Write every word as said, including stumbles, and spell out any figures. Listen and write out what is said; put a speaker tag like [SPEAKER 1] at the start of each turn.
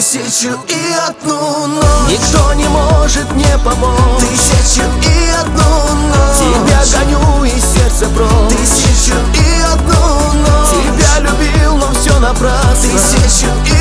[SPEAKER 1] Тысячу и одну ночь
[SPEAKER 2] никто не может мне помочь.
[SPEAKER 1] Тысячу и одну ночь
[SPEAKER 2] Тебя гоню и сердце прочь.
[SPEAKER 1] Тысячу и одну ночь
[SPEAKER 2] Тебя любил, но все напрасно.
[SPEAKER 1] Тысячу и